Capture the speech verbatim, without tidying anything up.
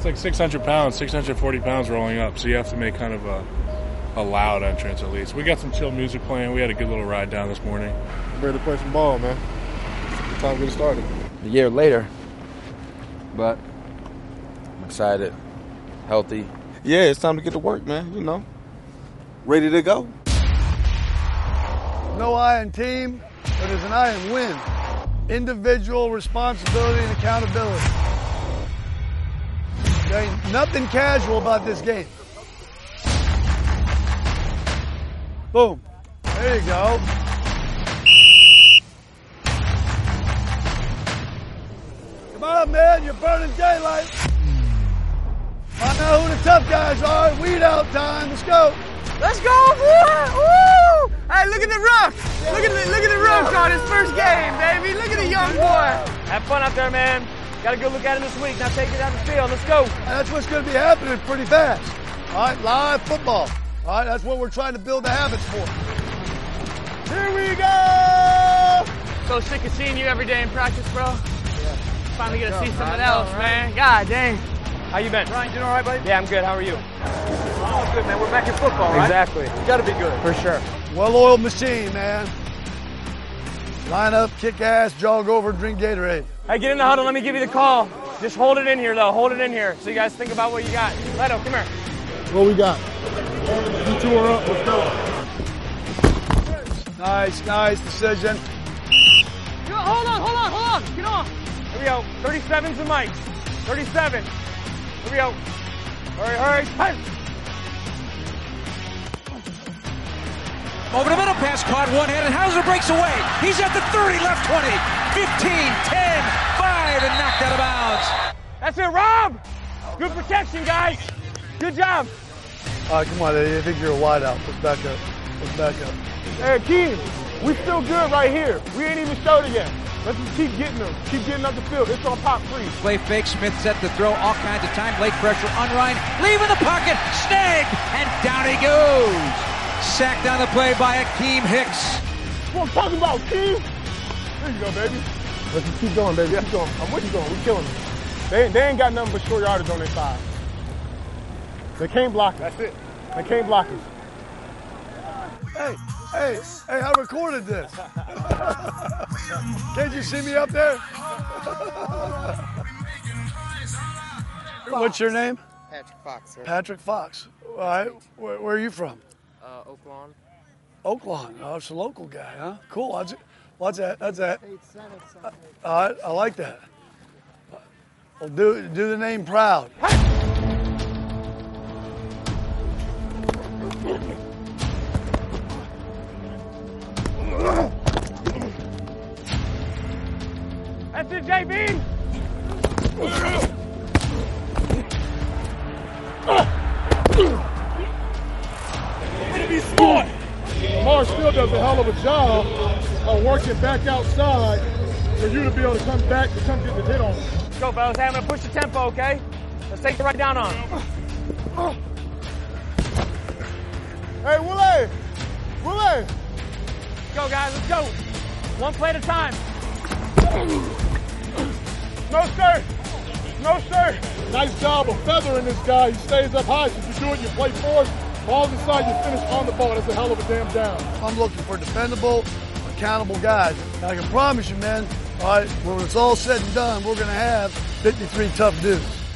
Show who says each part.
Speaker 1: like six hundred pounds, six hundred forty pounds rolling up, so you have to make kind of a, a loud entrance at least. We got some chill music playing. We had a good little ride down this morning.
Speaker 2: I'm ready to play some ball, man. It's time to get started.
Speaker 3: A year later, but I'm excited, healthy.
Speaker 4: Yeah, it's time to get to work, man, you know. Ready to go.
Speaker 5: No I in team, but there's an I in win. Individual responsibility and accountability. There ain't nothing casual about this game. Boom. There you go. Come on, man. You're burning daylight. I know who the tough guys are. Weed out time. Let's go.
Speaker 6: Let's go, boy! Woo! Hey, look at the rook! Look at the look at the rook on his first game, baby! Look at the young boy! Have fun out there, man. Got a good look at him this week. Now take it out the field. Let's go.
Speaker 5: And that's what's going to be happening pretty fast. All right, live football. All right, that's what we're trying to build the habits for. Here we go!
Speaker 6: So sick of seeing you every day in practice, bro. Yeah. Finally get to see something else, man. God dang. How you been?
Speaker 7: Ryan, doing all right, buddy?
Speaker 6: Yeah, I'm good. How are you?
Speaker 7: Oh, good, man. We're back in football, right?
Speaker 6: Exactly.
Speaker 7: You got to be good.
Speaker 6: For sure.
Speaker 5: Well-oiled machine, man. Line up, kick ass, jog over, drink Gatorade.
Speaker 6: Hey, get in the huddle. Let me give you the call. Just hold it in here, though. Hold it in here so you guys think about what you got. Leto, come here.
Speaker 2: What we got? You two are up. Let's go.
Speaker 5: Nice, nice decision.
Speaker 6: Hold on, hold on, hold on. Get on. Here we go. thirty-seven's the mic. thirty-seven. Here we go. Hurry, hurry. Hey.
Speaker 8: Over the middle pass caught one-handed. Hauser breaks away. He's at the thirty, left twenty. fifteen, ten, five, and knocked out of bounds.
Speaker 6: That's it, Rob. Good protection, guys. Good job.
Speaker 5: All right, come on, Eddie. I think you're a wideout. Let's back up. Let's back up.
Speaker 2: Hey, Keem, we still good right here. We ain't even started yet. Let's just keep getting them. Keep getting up the field. It's on pop free.
Speaker 8: Play fake. Smith set to throw all kinds of time. Late pressure on Ryan. Leaving the pocket. Snagged. And down he goes. Sacked on the play by Akeem Hicks.
Speaker 2: What I'm talking about, Keem? There you go, baby. Let's just keep going, baby. Yeah. Keep going. I'm with you going. We killing them. They, they ain't got nothing but short yardage on their side. They can't block us. That's it. They can't block us.
Speaker 5: Hey, hey, hey, I recorded this. Can't you see me up there? What's your name?
Speaker 9: Patrick Fox, sir.
Speaker 5: Patrick Fox. All right, where, where are you from?
Speaker 9: Uh, Oaklawn.
Speaker 5: Oaklawn. Oh, it's a local guy, huh? Cool. What's, what's that? That's that. Uh, all right, I like that. Well, do, do the name proud.
Speaker 6: That's it, J B.
Speaker 2: Be smart. Lamar still does a hell of a job of working back outside for you to be able to come back to come get the hit on him.
Speaker 6: Let's go, fellas. Hey, I'm going to push the tempo, okay? Let's take it right down on him.
Speaker 2: Hey, Willie! Willie!
Speaker 6: Let's go, guys. Let's go. One play at a time.
Speaker 2: No, sir. No, sir. Nice job of feathering this guy. He stays up high. Since you do it, you play forward. Balls inside, you finish on the ball. That's a hell of a damn down.
Speaker 5: I'm looking for dependable, accountable guys. And I can promise you, man, all right, when it's all said and done, we're going to have fifty-three tough dudes.